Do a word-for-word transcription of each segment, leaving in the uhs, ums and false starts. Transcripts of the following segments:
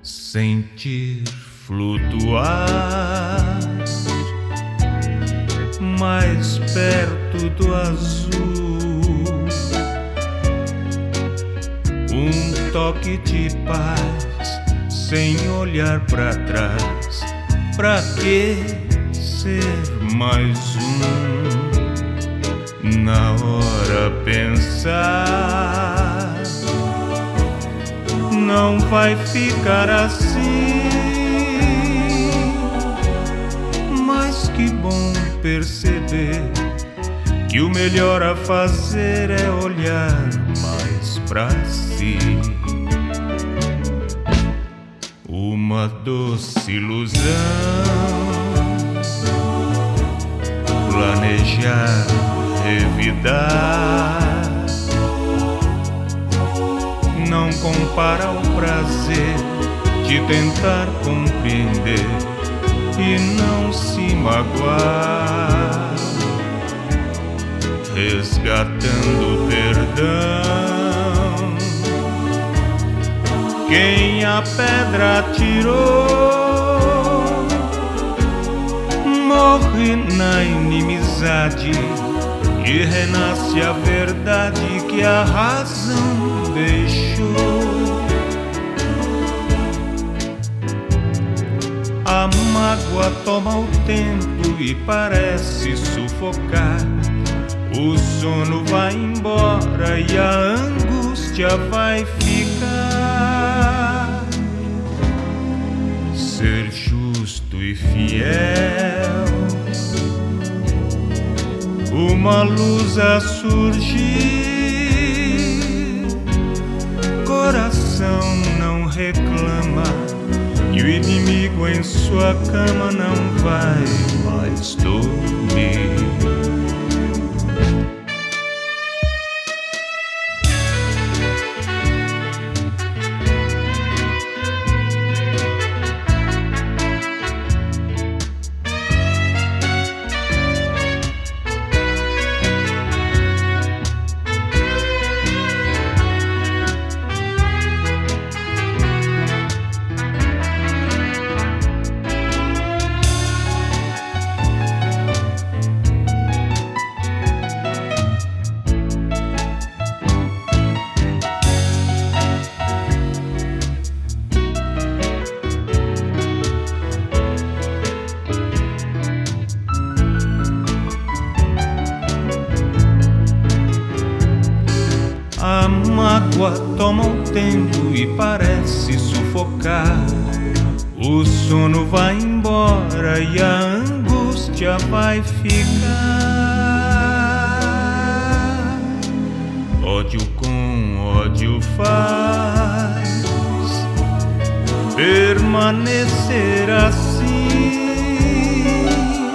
sentir flutuar mais perto do azul, um toque de paz sem olhar pra trás. Pra que ser mais um? Na hora pensar, não vai ficar assim. Mas que bom perceber que o melhor a fazer é olhar mais pra si. Uma doce ilusão, planejar, revidar, não compara o prazer de tentar compreender e não se magoar, resgatando o perdão. Quem a pedra atirou morre na inimizade e renasce a verdade que a razão deixou. A mágoa toma o tempo e parece sufocar. O sono vai embora e a angústia vai ficar. Ser justo e fiel, uma luz a surgir. Coração não reclama e o inimigo em sua cama não vai mais dormir. A mágoa toma o tempo e parece sufocar. O sono vai embora e a angústia vai ficar. Ódio com ódio faz permanecer assim.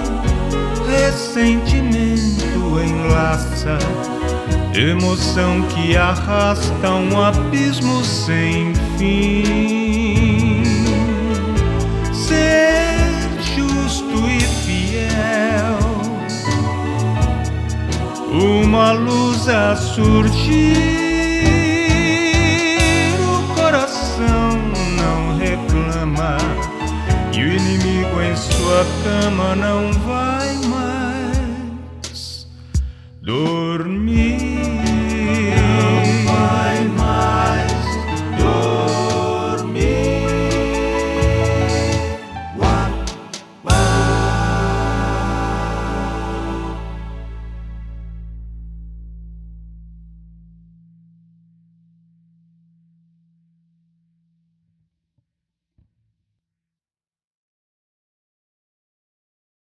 Ressentimento enlaça, emoção que arrasta um abismo sem fim. Ser justo e fiel, uma luz a surgir. O coração não reclama e o inimigo em sua cama não vai